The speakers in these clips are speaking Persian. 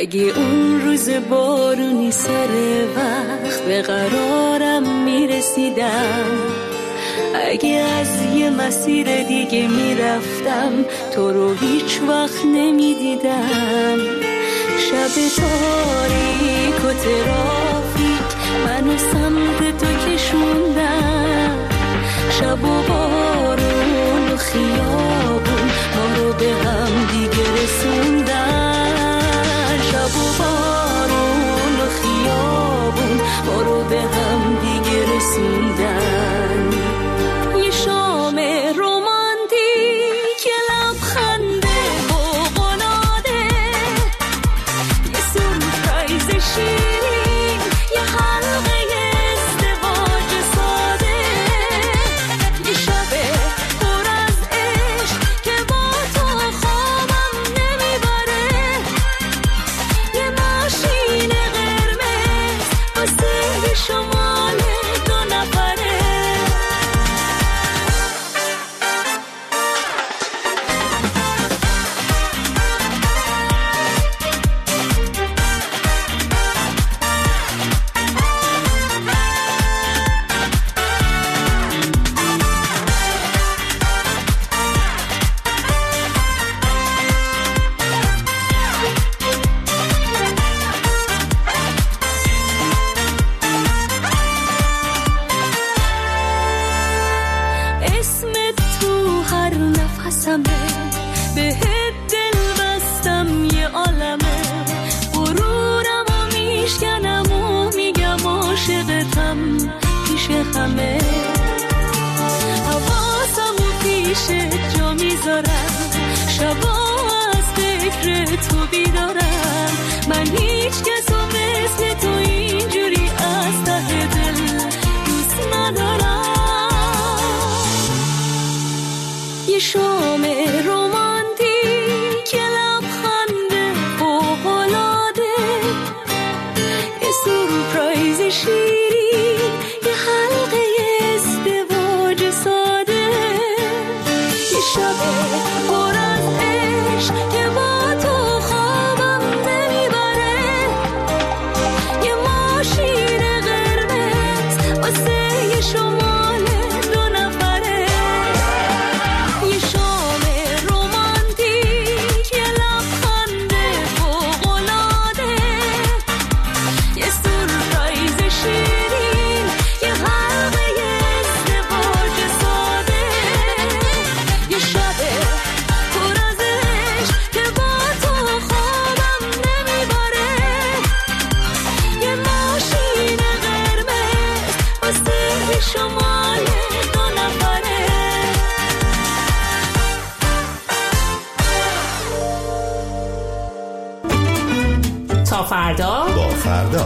اگه اون روز بارونی سر وقت به قرارم میرسیدم، اگه از یه مسیر دیگه میرفتم تو رو هیچ وقت نمیدیدم، شب تاریک و ترافیک منو سمت تو کشوندم، شب و بارون و خیابون ما رو به هم دیگه رسوندن، شب و بارون و خیابون ما رو به هم دیگه رسوندن. یه شام رومانتیک، یه لبخنده فوق‌العاده، یه سورپرایز شیرین، یه حلقه ازدواج ساده، یه شب پر از عشق که با تو خوابم نمیبره، یه ماشین قرمز واسه شمال دو نفره. اسمت تو هر نفسمه، بهت دل بستم یه عالمه، غرورم و میشکنم و میگم عاشقتم پیش همه، حواسم و پیشت جا میذارم، شبا از فکر تو بیدارم، من هیچ کسو مثل تو اینجوری از ته دل دوست ندارم. یه شام رومانتیک، یه لبخنده فوق‌العاده، یه سورپرایز شیرین، یه حلقه ازدواج ساده، یه شب پر از عشق که با تو خوابم نمیبره، یه ماشین قرمز واسه یه شمال دو نفره. یه شام رومانتیک، یه لبخنده فوق‌العاده، یه سورپرایز شیرین، یه حلقه ازدواج ساده، یه شب پر از عشق که با تو خوابم نمیبره، یه ماشین قرمز واسه شمال دو نفره. تا فردا. با فردا.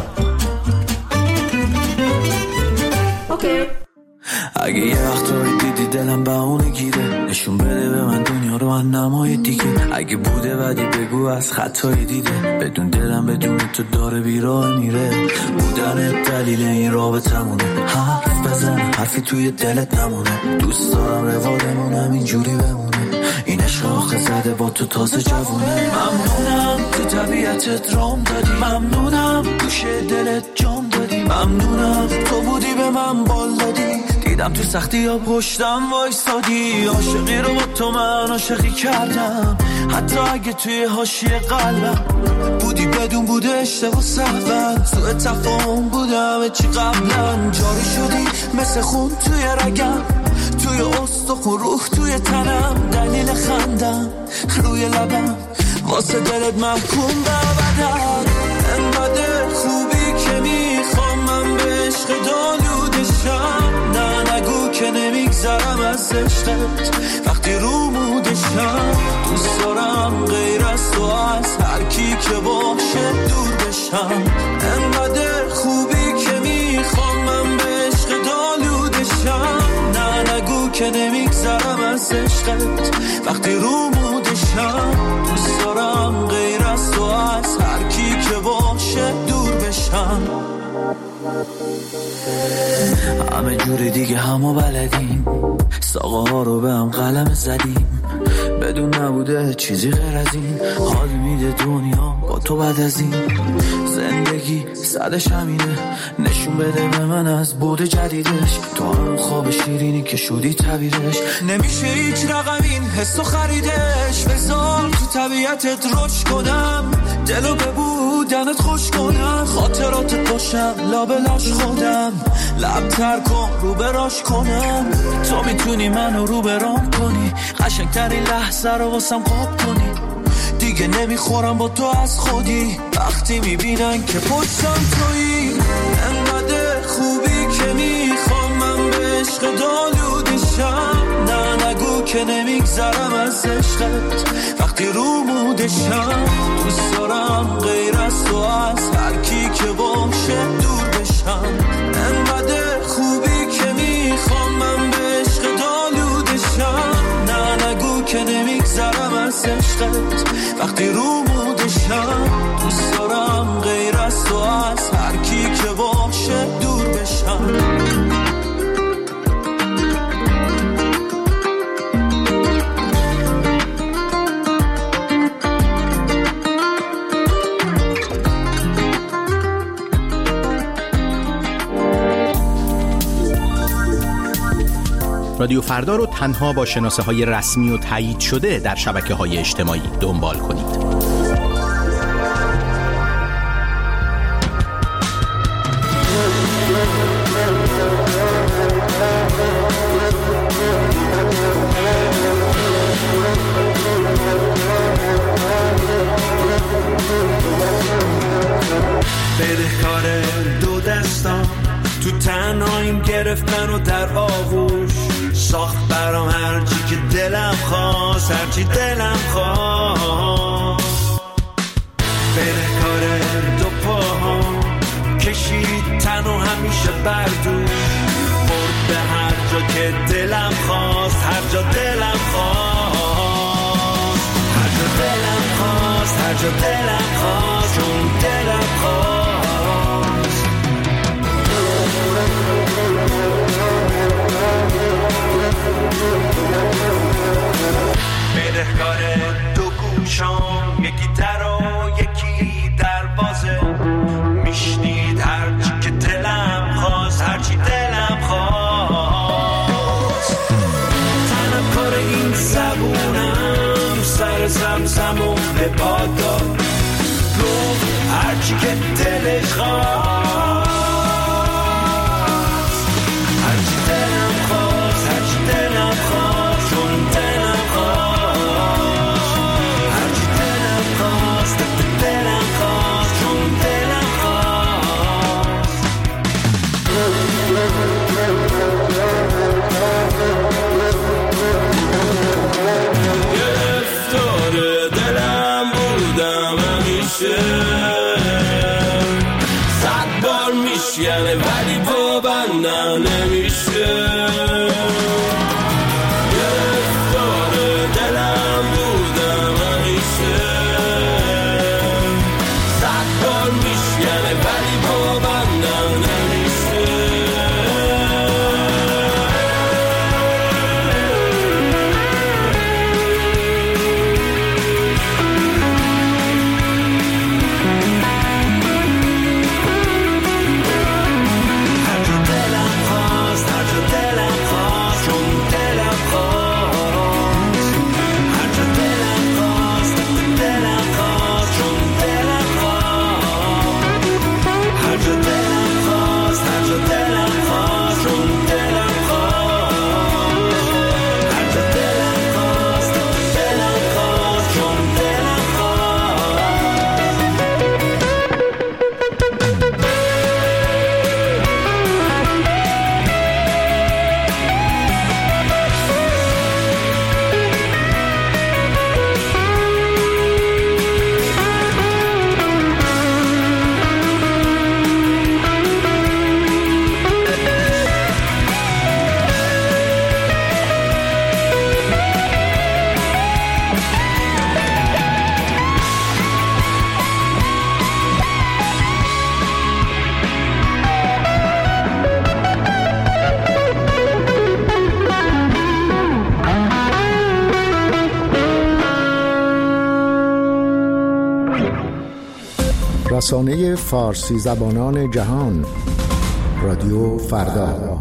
اوکی. اگه یه وقتایی دیدی دلم بهونه گیره، نشون بده به من دنیا رو از نمای دیگه، اگه بوده بدی بگو از خطایی دیده، بدون دلم بدون تو داره بیراه میره، بودن دلیل این رابطمونه، حرف بزن حرفی توی دلت نمونه، دوست دارم روادمونم اینجوری بمونه، این عشق آخه زده با تو تازه جوونه، ممنونم تو طبیعتت رام دادی، ممنونم گوشه دلت جام دادی، ممنونم تو بودی به من بال دادی، دیدم تو سختی ها پشتم وایسادی، عاشقی رو با تو من عاشقی کردم، حتی اگه توی حاشیه قلبم بودی بدون بوده اشتباه سهون، سوء تفاهم بودم چی قبلا، جاری شدی مثل خون توی رگم، توی استخون روح توی تنم، دلیل خندم روی لبم، واسه دلت محکوم ببدم، انقدر خوبی که میخوام من به عشق دالودشم، نه نگو که نمیگذرم از عشقت وقتی رو مودشم، دوست دارم غیر از تو از هر کی که باشه دور بشم، انقدر خوبی که میخوام من به عشق دالودشم، نه نگو که نمیگذرم از عشقت وقتی رو مودشم، دوست دارم غیر از تو از هر کی که باشه دور بشم. همه جوری دیگه همو بلدیم، ساقه ها رو به هم قلم زدیم، بدون نبوده چیزی غیر از این. حال میده دنیا با تو بعد از این. زندگی صدش همینه، نشون بده به من از بود جدیدش. تو هم خواب شیرینی که شدی تعبیرش، نمیشه هیچ رقم این حسو خریدش. بذار تو طبیعتت رشد کنم، دلو به بودنت خوش کنم، خاطراتت باشم لابلاش خودم، لب تر کن رو براش کنم. تو میتونی منو رو برام کنی، قشنگترین لحظه رو واسم قاب کنی. دیگه نمیخورم با تو از خودی، وقتی میبینن که پشتم تویی. انقدر خوبی که میخوام من به عشق دالودشم. نه نگو که نمیگذرم از عشقت وقتی رو مودشم. دوست دارم غیر از تو از هر کی که باشه دور بشم. انقدر خوبی که میخوام من به عشق دالودشم. نه نگو که نمیگذرم از عشقت وقتی رو مودشم. دوست دارم غیر از تو از هر کی که باشه دور بشم. رادیو فردا رو تنها با شناسه‌های رسمی و تایید شده در شبکه‌های اجتماعی دنبال کنید. بدهکار دو دستان تو تنهاییم گرفتن و در آغوش ساخت برام هرچی که دلم خواست، هرچی دلم خواست. بدهکار دو پاها کشید تن و همیشه بردوش، برد به هر جا که دلم خواست، هر جا دلم خواست، هر جا دلم خواست، هر جا دلم خواست، چون دلم خواست. بدهکار دو گوشام، یکی در و یکی دروازه، میشنید هرچی که دلم خواست، هرچی دلم خواست. تنم کار این زبونم سر زمزم و به پاد داد، گفت هرچی که دلش خواست، هرچی دلم خواست، هرچی دلم خواست، چون دلم خواست، هرچی دلم خواست، دلم خواست، چون دلم خواست. گرفتار دلم بودم همیشه، صد رسانه فارسی زبانان جهان، رادیو فردا.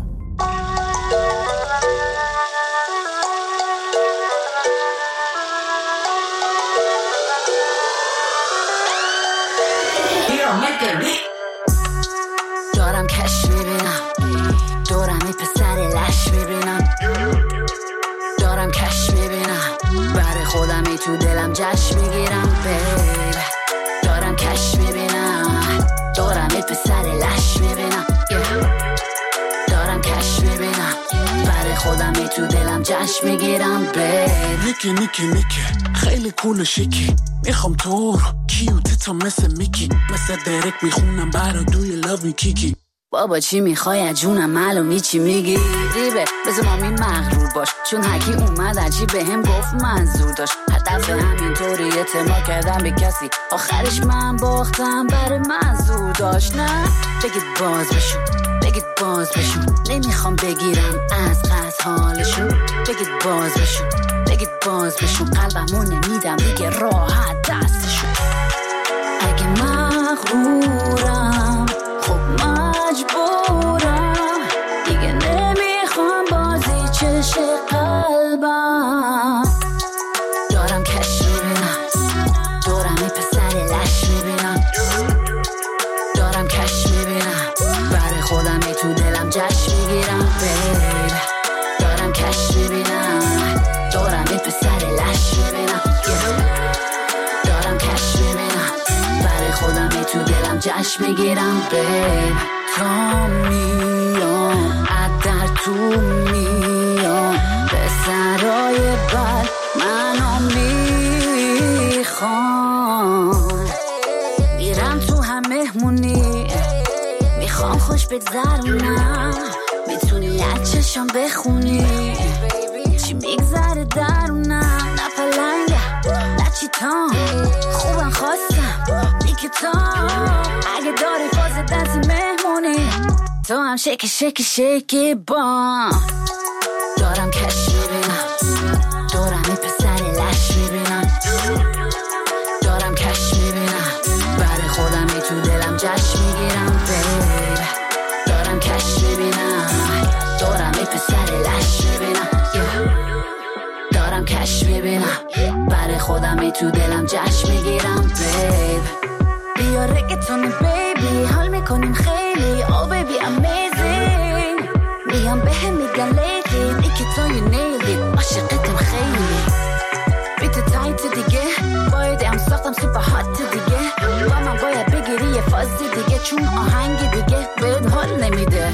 دارم کش میبینم، دورم ای پسر لش میبینم، دارم کش میبینم، برای خودم ای تو دلم جشن میگیرم. بیب دارم کش میبینم، دورم ای پسر لش میبینم، دارم کش میبینم، برای خودم ای تو دلم جشن میگیرم. بیب نیکی خیلی کول و شیکی، میخوام تو رو کیوتیتا مثل میکی، مثل درک میخونم برا دوی لاوی کیکی. بابا چی میخوای از جونم، معلومی چی میگی ریبه، بذار مامی مغرور باش، چون حکی اومد عجیب به هم گفت منظور داشت. هدف همینطوری اعتماد کردم به کسی، آخرش من باختم برای منظور داشت. نه بگید باز بشون، نمیخوام بگیرم از قصد حالشون. بگید باز بشون، قلبمون نمیدم دیگه راحت دستشون. اگه مغرورم خب مجبورم، دیگه نمیخوام بازی چش قلبم. دارم کش میبینم، دورم ای پسر لش میبینم، دارم کش میبینم، برای خودم ای تو دلم جشن میگیرم. بیب دارم کش میبینم، دورم ای پسر لش میبینم، دارم کش میبینم، برای خودم ای تو دلم جشن میگیرم. بیب تا میام در تو میام، به سرای بر منو میخوان، میرم تو هم مهمونی، میخوام خوش بگذرونم، میتونی از چشم بخونی چی میگذره درونم. نه پلنگه نه چیتام، خوبم خواستم میکتام، اگه داری فاز دنسی مهمونی تو هم شکی با. دارم کش میبینم، دورم ای پسر لش میبینم، دارم کش میبینم، برای خودم ای تو دلم جشن میگیرم. بیب دارم کش میبینم، دورم ای پسر لش میبینم، دارم کش میبینم، برای خودم ای تو دلم جشن میگیرم. بیب بیا رگتون بیبی، حال میکنیم خیلی، oh baby amazing، میام بهم میگن لیدی دیگه تو you nailed it، عاشقتم خیلی، بیت تایت دیگه، باید هم ساختم سوپر هات دیگه، با من باید بگیری یه فازی دیگه، چون آهنگ دیگه بهت حال نمیده.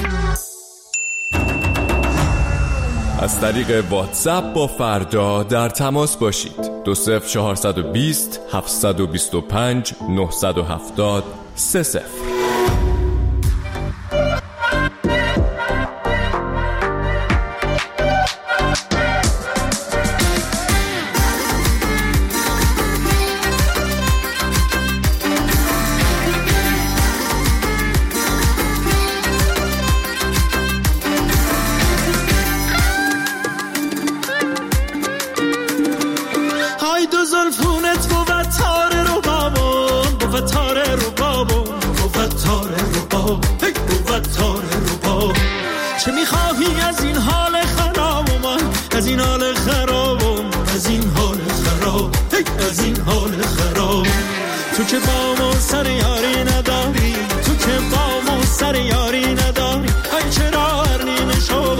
از طریق واتساپ با فردا در تماس باشید. 20420 725 970 30. چه میخواهی از این حال خراب من، از این حال خرابم، از این حال خراب، از این حال خراب. تو که با ما سر یاری نداری، تو که با ما سر یاری نداری، ای چرا هر نیمه شب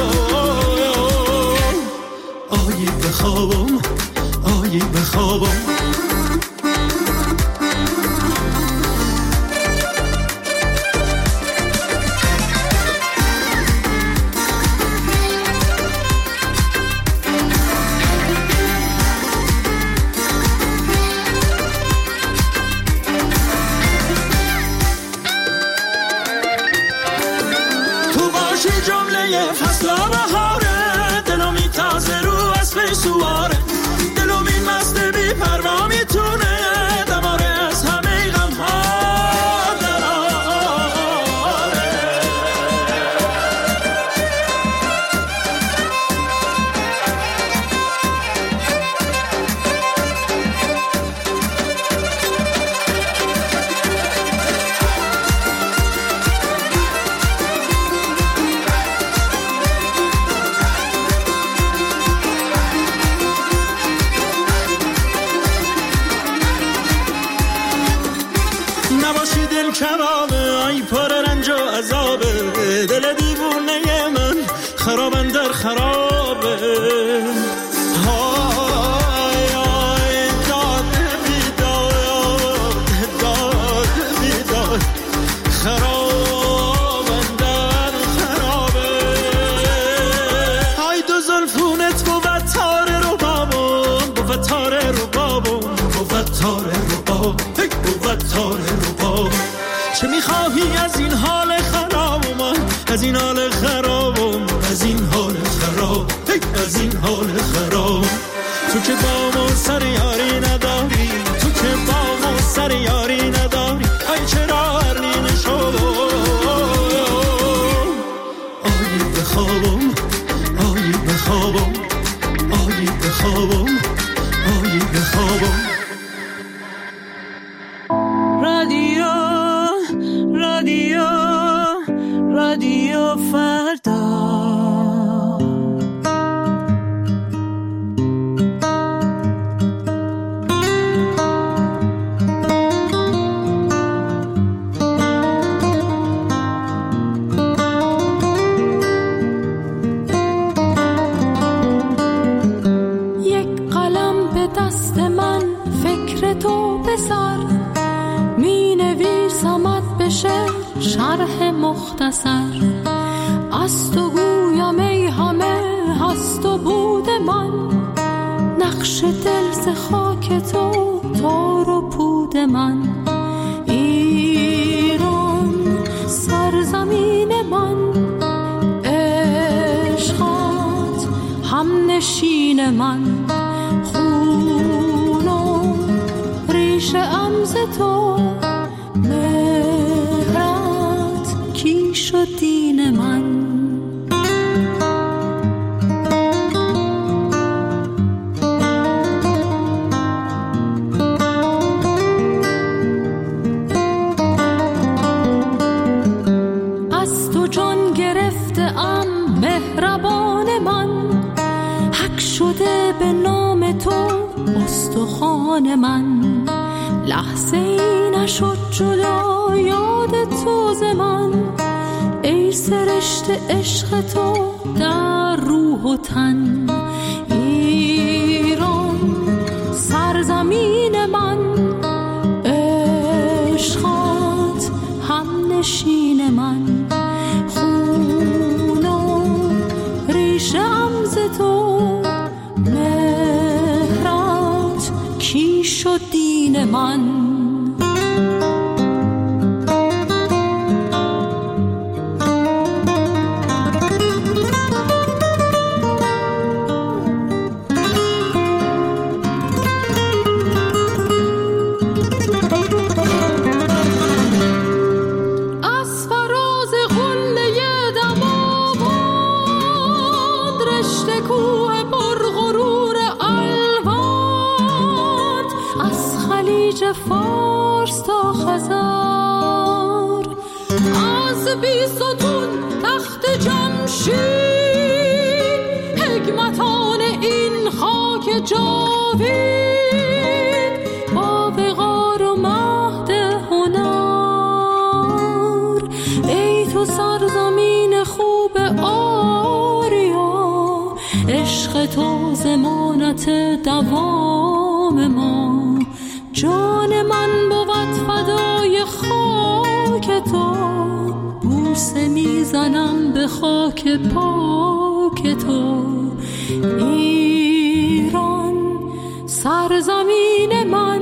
آیی بخوابم، آیی بخوابم. فصل بهاره، دلو میتازه رو اسب سواره، دلو می مست بی پروا میتونه کبابه، ای پر رنج و عذابه، دل دیوونه من خرابم در خرابه. های های داد بیداد، داد بیداد، خرابم در خرابه. های دو زلفونت بود تاره رو بابم، بود تاره رو بابم، بود تاره رو بابم، بود تاره رو بابم. چه میخواهی از این حال خراب من، از این حال خرابم، از این حال خراب، از این حال خراب. تو که با ما سر یاری نداری، تو که با ما سر یاری نداری، ای چرا ارنی نشو. آیی بخوابم، آیی بخوابم، آیی بخوابم، آیی بخوابم. رادیو رادیو رادیو فردا. یک قلم به دست من، فکر تو به سر، می نویسمت بشه شرح مختصر. از تو گویم ای همه هست و بود من، نقش دل ز خاک تو تار و پود من. ایران سرزمین من، عشقات هم نشین من. خون و ریشه ام ز تو، مهرت کیش و دین من. از تو جان گرفته ام مهربان من، حک شده به نام تو استخوان من. لحظه ای نشد جدا یاد تو ز من، ای سرشت عشق تو در روح و تن. ایران سرزمین من، عشقات هم نشین من. خون و ریشه ام ز تو، مهرت کیش و دین من. فارس تا خزر، از بیستون تخت جمشید، حکمتان این خاک جاوید، با وقار و مهد هنر. ای تو سرزمین خوب آریا، عشق تو ضمانت دوام ما. جان من بود فدای خاک تو، بوسه میزنم به خاک پاک تو. ایران سرزمین من،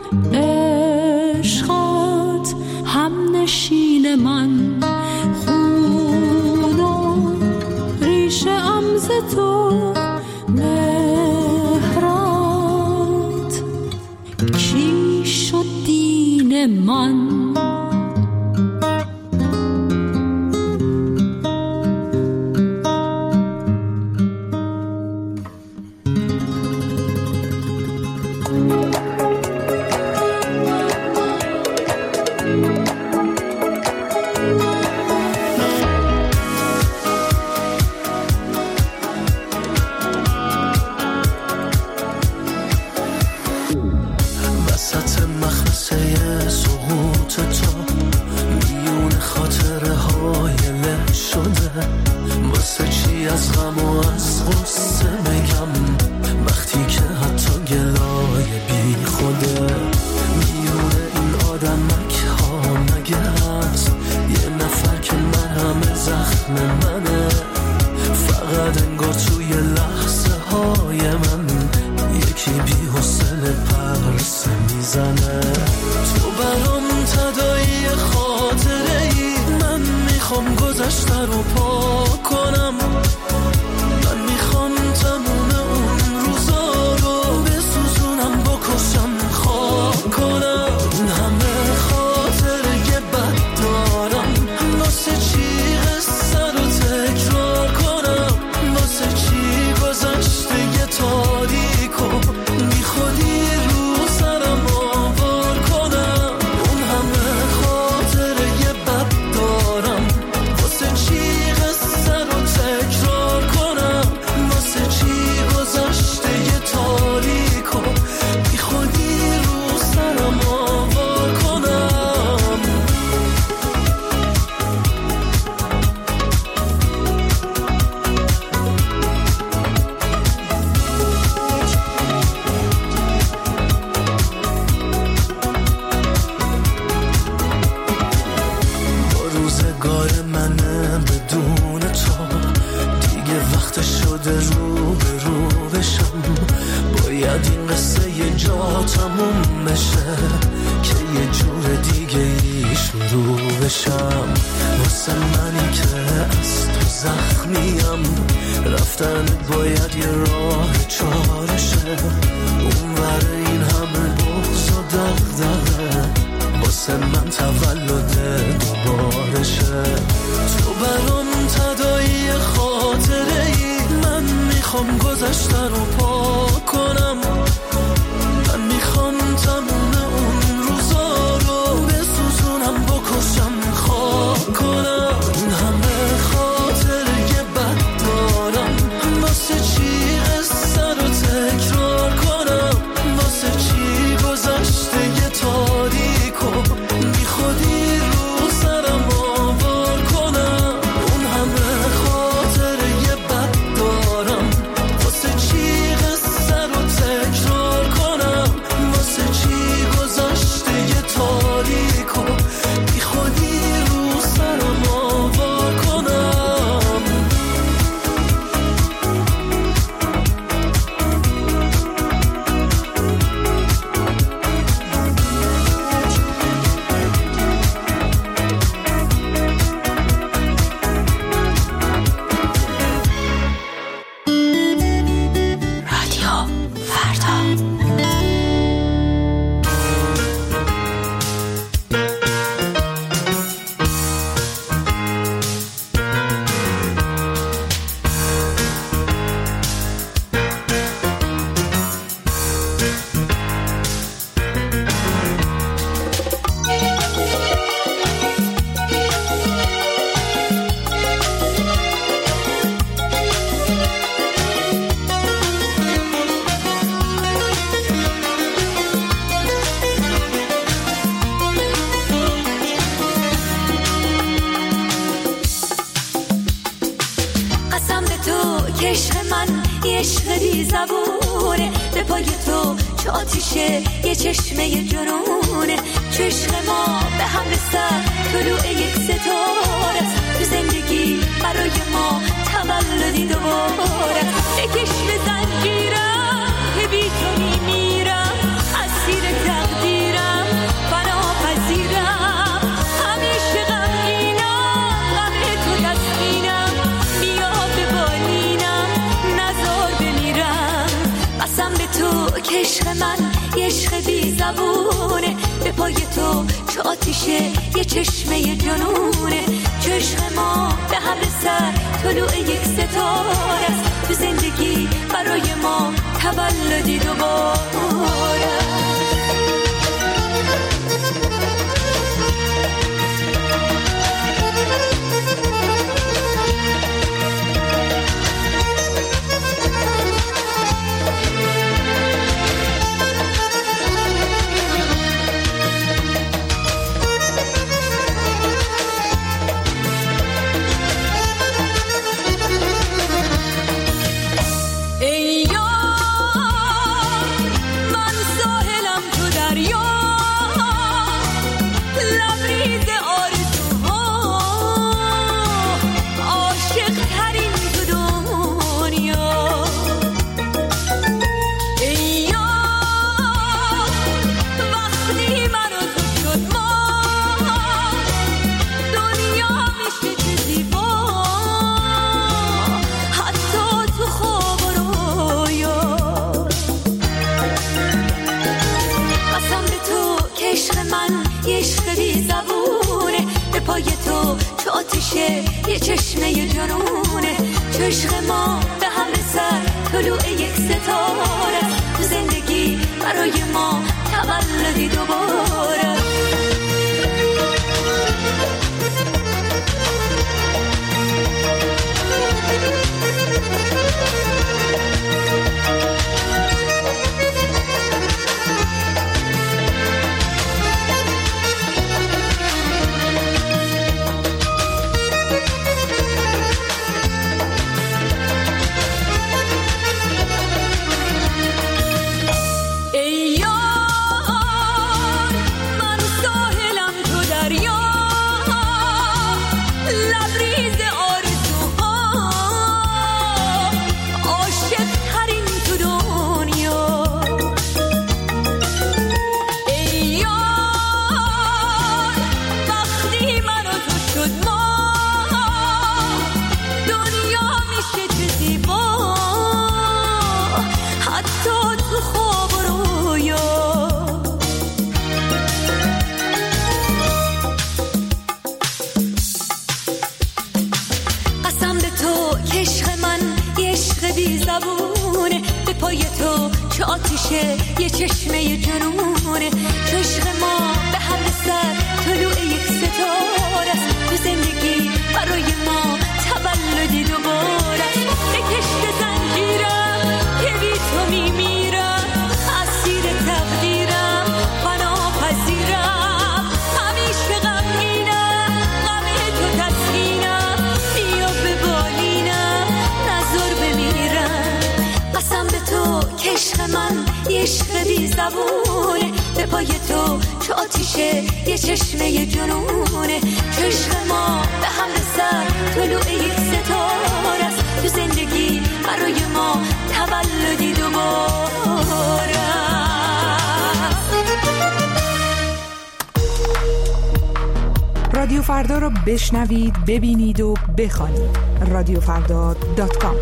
عشقات هم نشین من. خون و ریشه ام ز تو، مهرت کیش و دین من. فردا تموم بشه که یه جور دیگه ای شروع بشم. واسه منی که از تو زخمیم رفتن باید یه راه چارشه. اون ور این همه بغض و دغدغه واسه من تولد دوبارشه. تو برام تداعی خاطره ای، من میخوام گذشته رو پاک کنم. من میخوام تموم اون روزا رو بسوزونم، بکشم، خاک کنم. این همه خاطره بد دارم، واسه چی قصه رو تکرار کنم؟ واسه چی گذشته یه تاریک و بی خودی رو سرم آوار کنم؟ اون همه خاطره بد دارم، واسه چی قصه رو تکرار کنم؟ واسه چی گذشته یه تاریک و بی خودی رو سرم آوار کنم؟ رادیو فردا. قسم به تو که عشق من یه عشق بی زبونه، به پای تو چه آتیشه یه چشمه جنونه. چه عشق ما به هم رسد طلوع یک ستاره، تو زندگی برای ما تولدی دوباره. بکش به زنجیرم که بی تو میمیرم، اسیر تقدیرم فنا پذیرم. همیشه غمگینم، غم تو تسکینم، بیا به بالینم نزار بمیرم. قسم به تو که عشق من یه عشق بی زبونه، به پای تو چه آتیشه یه چشمه جنونه. چه عشق ما به هم رسد طلوع یک ستاره است، تو زندگی برای ما تولدی دوباره. ای یار من ساحلم تو دریا، لبریز آرزوها، عاشق ترین تو دنیا. ای یار وقتی من و تو شد ما، دنیا میشه چه زیبا، حتی تو خواب و رویا. قسم به تو که عشق من یه عشق بی زبونه، به پای تو چه آتیشه یه چشمه جنونه. چه عشق ما به هم رسد طلوع یک ستاره، تو زندگی برای ما تولدی دوباره. ای یار آتیشه یه چشمه جنونه، چو عشق ما به هم رسد طلوع یک ستاره است. تو زندگی برای ما تولدی دوباره است. بکشت زنجیرم که بی تو میمیرم، اسیر تقدیرم فنا پذیرم، همیشه غمگینم غم تو تسکینم، بیا به بالینم نزار بمیرم. قسم به تو که عشق من یه عشق بی زبونه، به پای تو چو آتیشه یه چشمه جنونه، چو عشق ما به هم رسد طلوع یک ستاره است. تو زندگی برای ما تولدی دوباره است. رادیو فردا رو بشنوید، ببینید و بخوانید. رادیوفردا.com.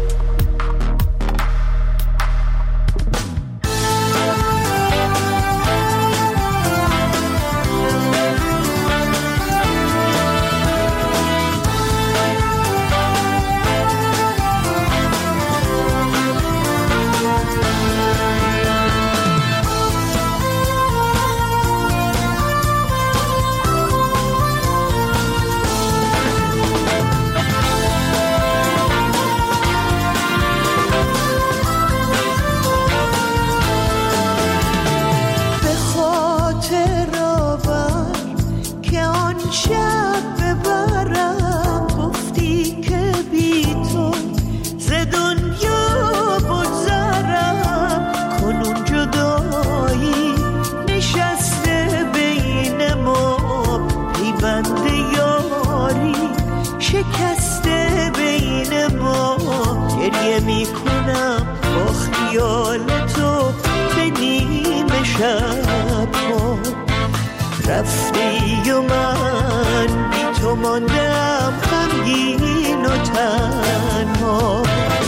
رفتی و من بی تو ماندم غمگین و تنها.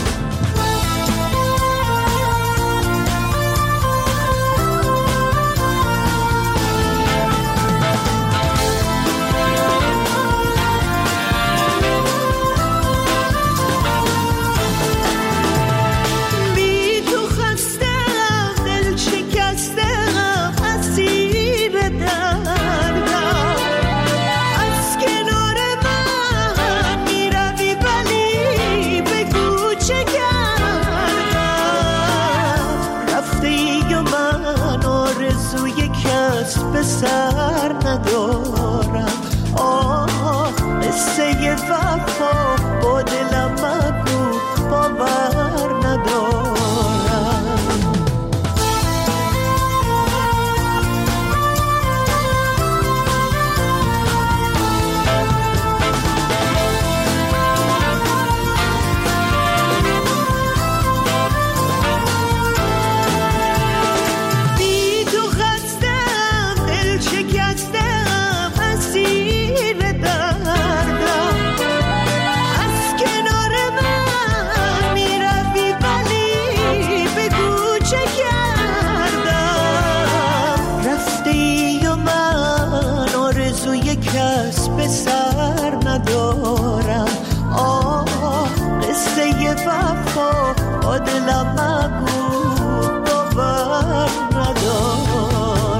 به سر ندارم، قصه وفا با دلم مگو باور ندارم. کس به سر ندارم، قصه وفا با دلم مگو باور ندارم.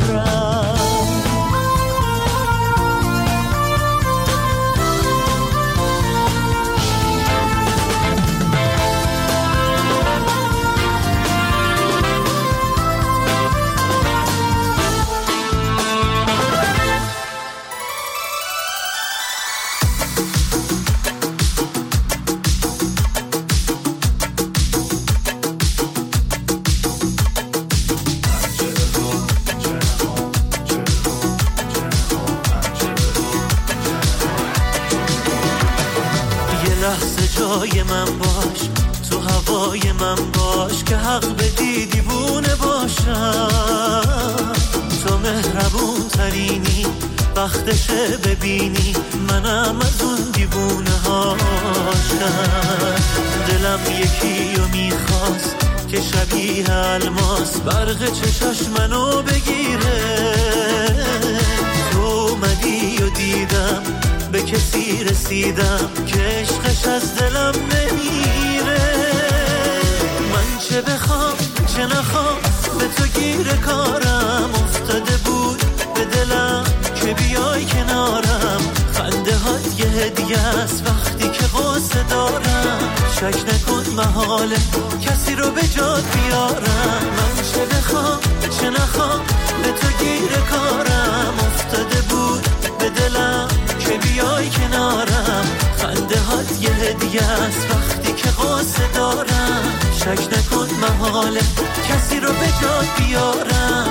جای من باش، تو هوای من باش، که حق بدی دیوونه باشم. تو مهربون ترینی، وقتشه ببینی منم از اون دیوونه هاشم. دلم یکی رو میخواست که شبیه الماس برق چشاش منو بگیره. تو اومدی و دیدم به کسی رسیدم که عشقش از دلم نمیره. من چه بخوام چه نخوام به تو گیر کارم افتاده بود به دلم که بیای کنارم. خنده هات یه هدیه است وقتی که قصه دارم. شک نکن محاله کسی رو به جات بیارم. من چه بخوام چه نخوام به تو گیر کارم افتاده بود به دلم که بیای کنارم. خنده هات یه هدیه است وقتی که قصه دارم. شک نکن محاله کسی رو به جات بیارم.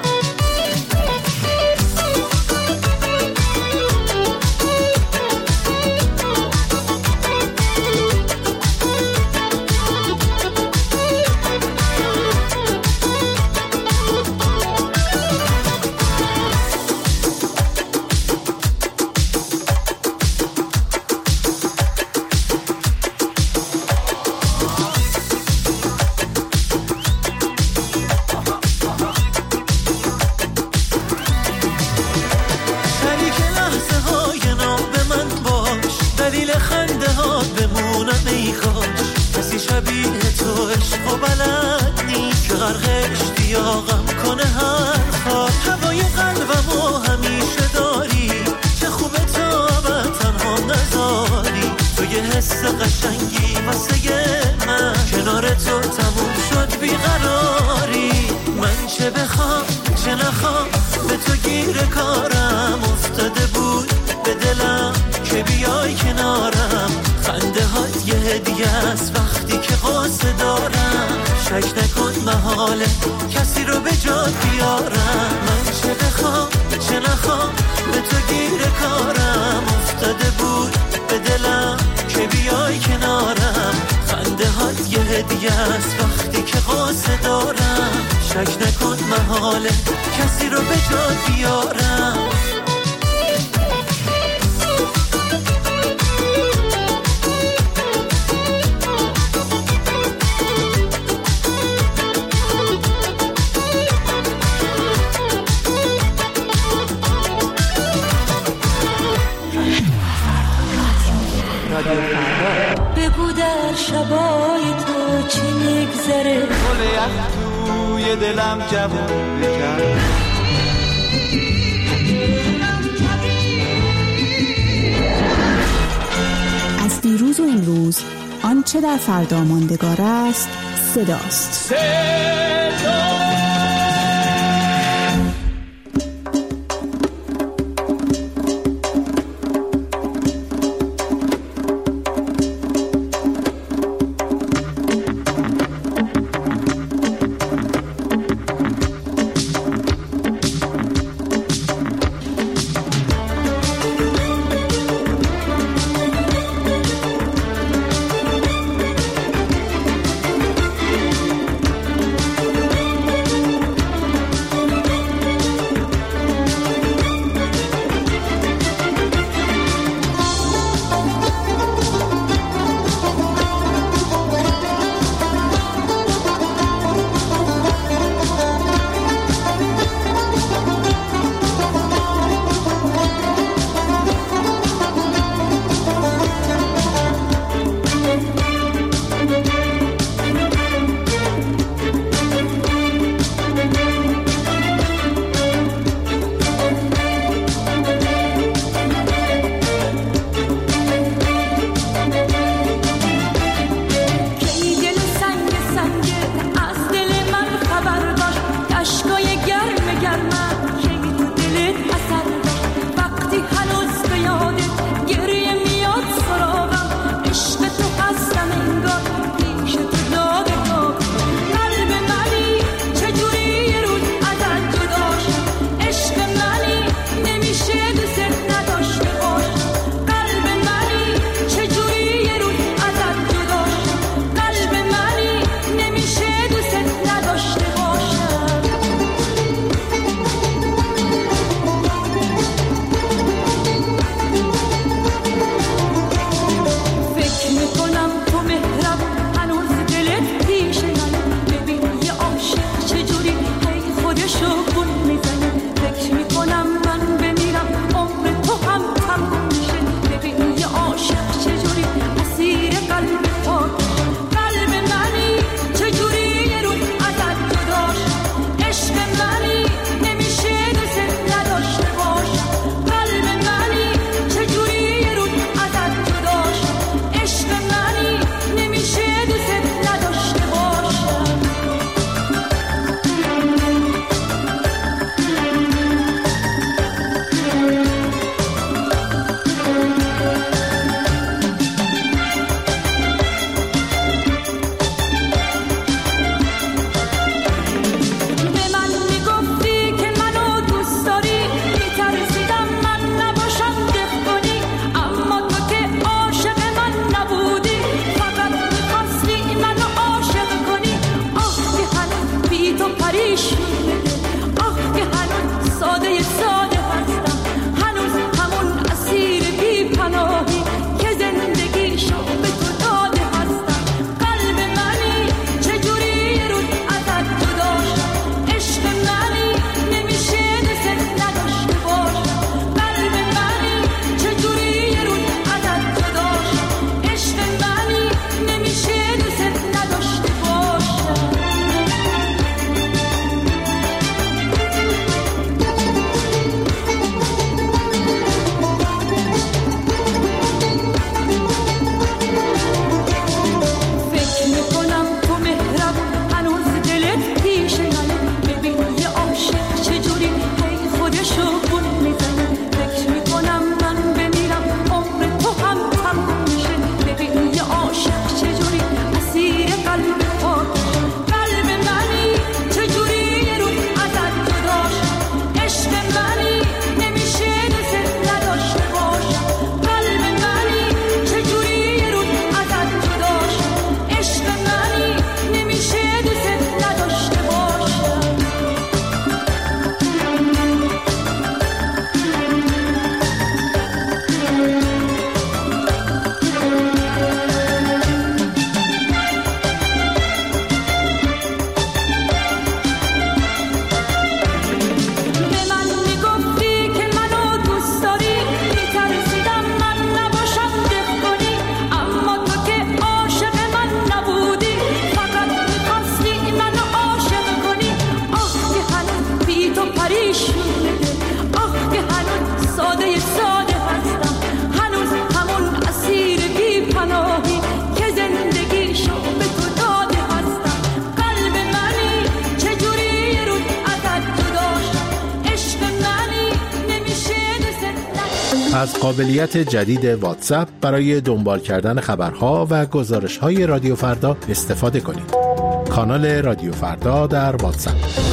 کسی رو به جات بیارم. من چه بخوام چه نخوام به تو گیر کارم افتاده بود به دلم که بیای کنارم. خنده هات یه هدیه است وقتی که قصه دارم. شک نکن محاله کسی رو به جات بیارم. بگو در شبای تو چی میگذره. گل یخ توی دلم جوون بکرد. از دیروز و امروز آنچه در فردا ماندگار است صداست. از قابلیت جدید واتساپ برای دنبال کردن خبرها و گزارش‌های رادیو فردا استفاده کنید. کانال رادیو فردا در واتساپ.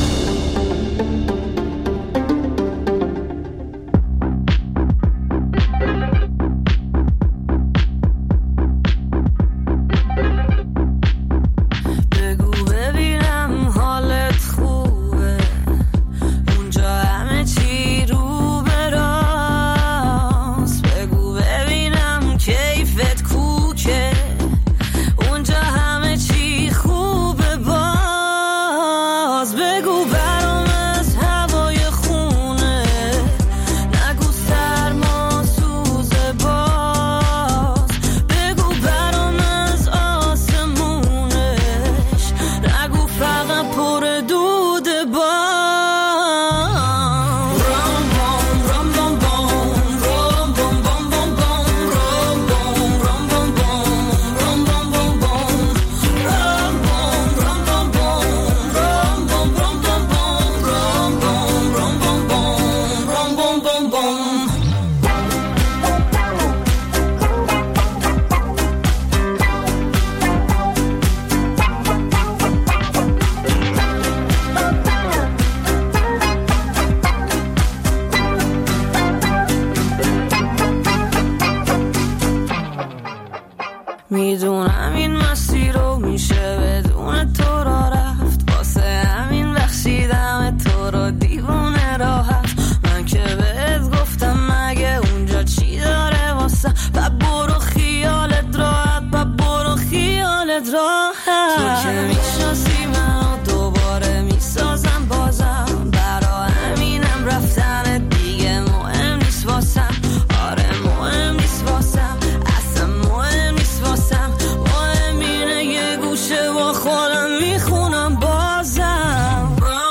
میدونم این مسیر رو میشه بدون تو را رفت، واسه همین بخشیدم تو رو دیوونه راحت. من که بهت گفتم مگه اونجا چی داره واسه، برو خیالت راحت، برو خیالت راحت. تو که میشناسی منو دوباره میسازم بازم، برا همینم رفتن دیگه مهم نیست واسم. آره مهم نیست واسم، اصلا مهم نیست واسم. مهم اینه یه گوشه با خودم میخونم بازم.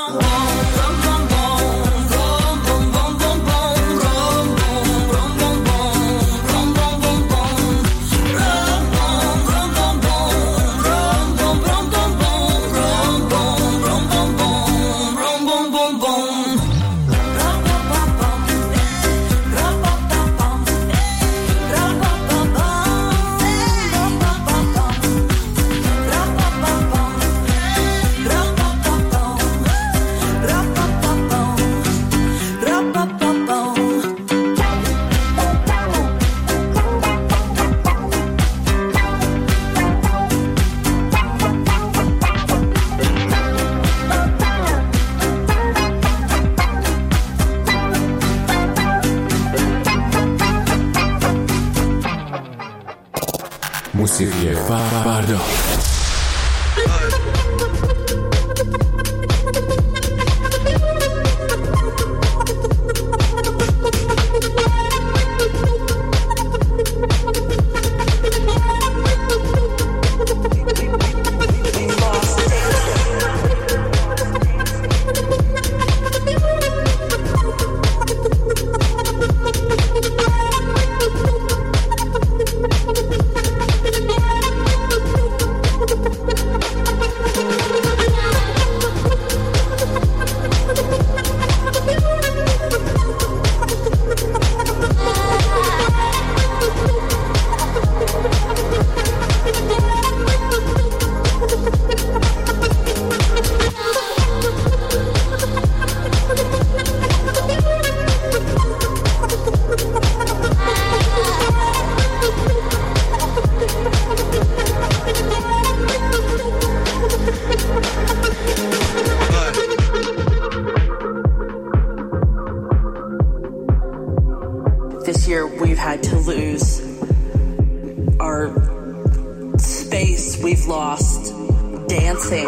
موسیقی فردا. This year we've had to lose our space, we've lost dancing.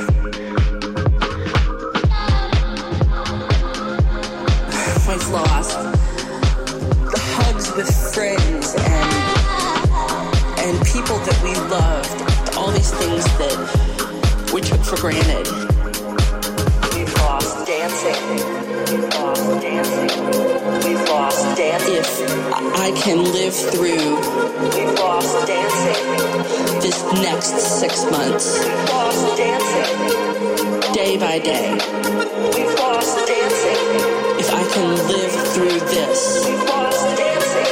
We've lost the hugs with friends and people that we loved, all these things that we took for granted. We've lost dancing. We've lost dancing. We've lost dancing. If I can live through, we've lost dancing. This next 6 months, we've lost dancing. Day by day, we've lost dancing. If I can live through this, we've lost dancing.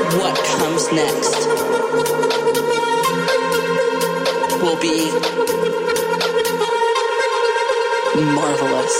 what comes next will be marvelous.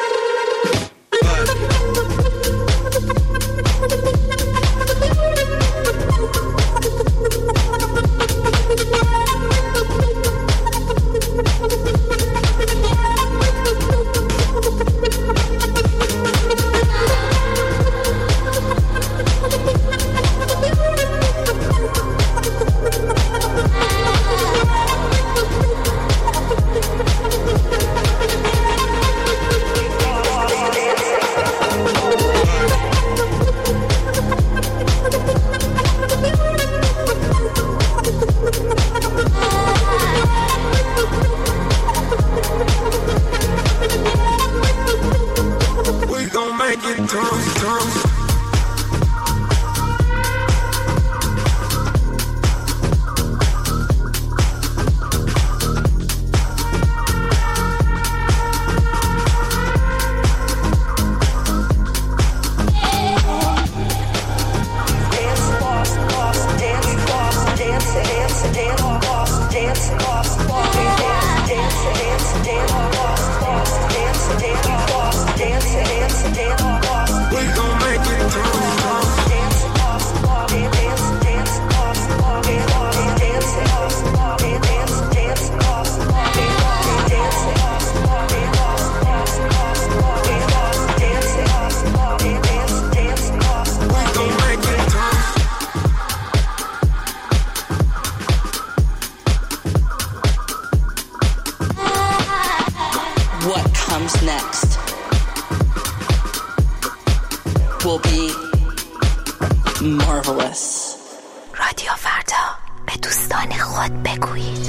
رادیو فردا به دوستان خود بگویید.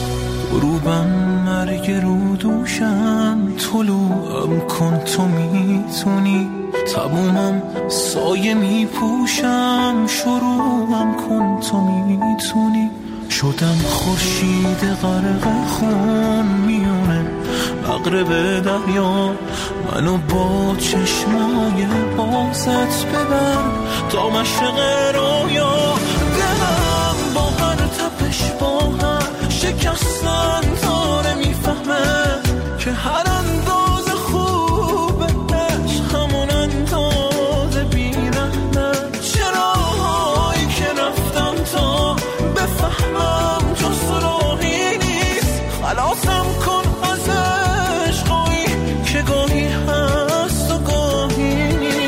غروبم مرگ رو دوشم، طلوعم کن تو میتونی، تمومم سایه میپوشم، شروعم کن تو میتونی. شدم خورشید غرق خون میونه مغرب دریا، منو با چشمای بازت ببر تا مشرق رویا. دلم با هر تپش با هر شکستن داره میفهمه که هر انداز خوبش همون انداز بیرحمه. چراهایی که رفتم تا بفهمم جز راهی نیست، خلاصم کن از عشقایی که گاهی هست و گاهی نیست.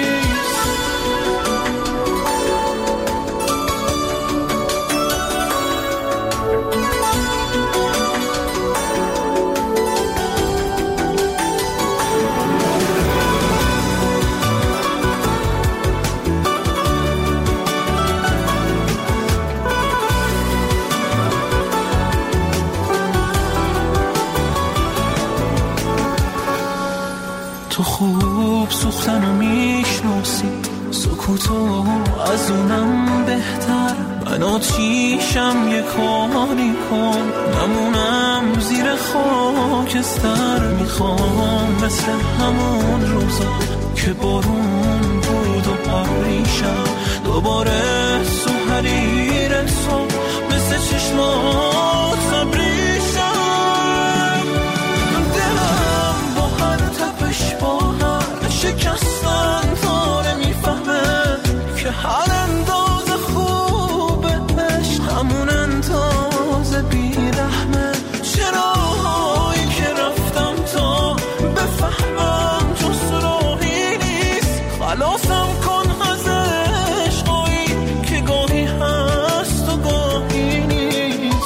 تو خوب سوختنو میشناسی، سکوتو از اونم بهتر. من آتیشم یه کاری کن، نمونم زیر خاکستر. میخوام مثل همون روزا که بارون بود و پریشم، دوباره تو حریر تو مثل چشمات سبریشم. دلم با هر تپش با هر شکستن داره میفهمه که هر انداز خوبش همون انداز بیرحمه. چراهایی که رفتم تا بفهمم جز راهی نیست، خلاصم کن از عشقایی که گاهی هست و گاهی نیست.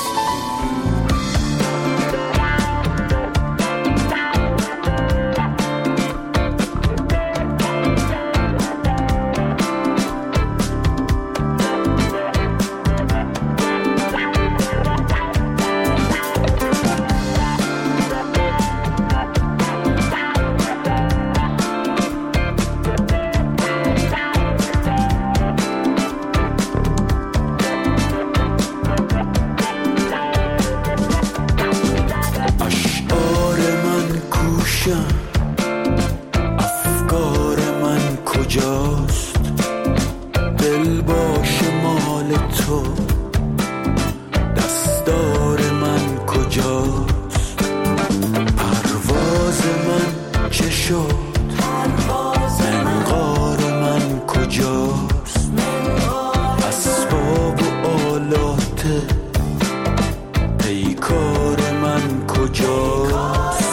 افکار من کجاست؟ دل باش ما شد منقار من کجاست اسباب و آلات پیکار من کجاست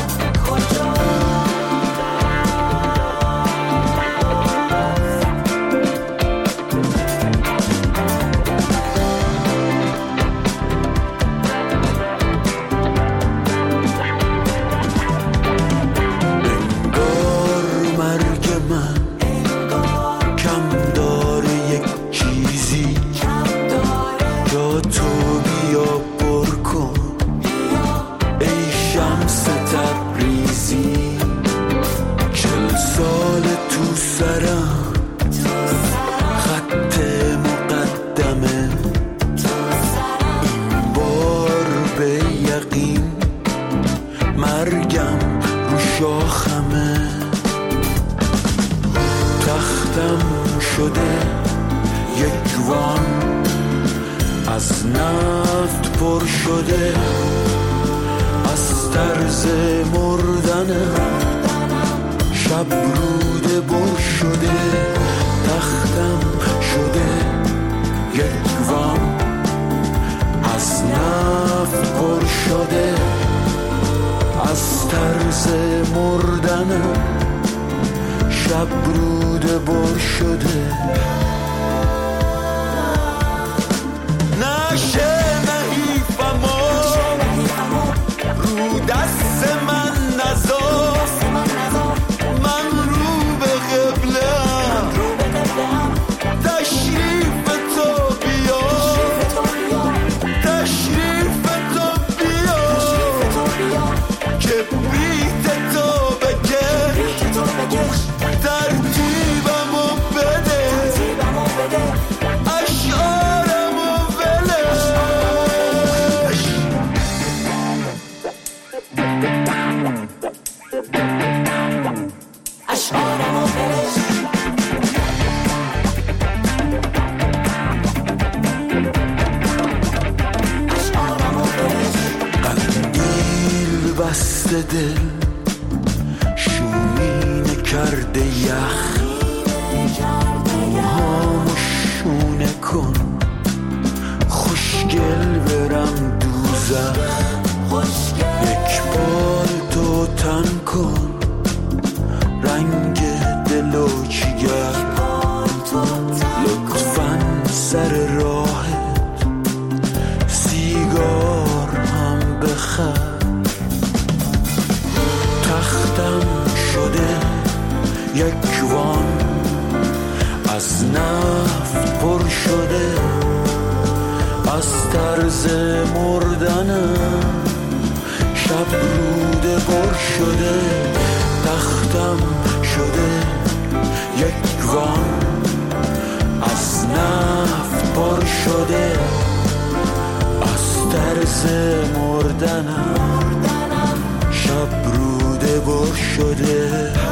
از نفت پر شده از طرز مردنم شب روده بر شده تختم شده یک وام از نفت پر شده از طرز مردنم شب روده بر شده نشه نحیفمو رو دست من نذار من رو به قبله‌ام تشریف تو بیا تشریف تو بیا که بیت تو بکش ترتیبمو بده دل شومینه کرده یخ موهامو شونه کن خوشگل برم دوزخ یک بار تو تن کن رنگ دل و جگر لطفاً سر راهت سیگار هم بخر تختم شده یک وان از نفت پر شده از طرز مردنم شب روده پر شده تختم شده یک وان از نفت پر شده از طرز مردنم شب روده بر شده